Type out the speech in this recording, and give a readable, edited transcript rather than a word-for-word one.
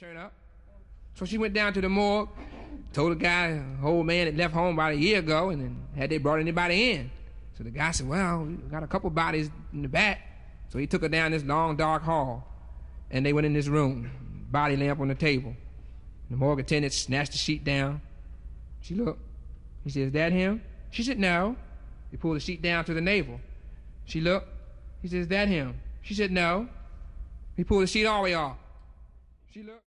turn up. So she went down to the morgue, told the guy, old man that left home about a year ago, and then had they brought anybody in. So the guy said, well, we got a couple bodies in the back. So he took her down this long, dark hall, and they went in this room, body lamp on the table. The morgue attendant snatched the sheet down. She looked. He said, is that him? She said, no. He pulled the sheet down to the navel. She looked. He said, is that him? She said, no. He pulled the sheet all the way off. She looked.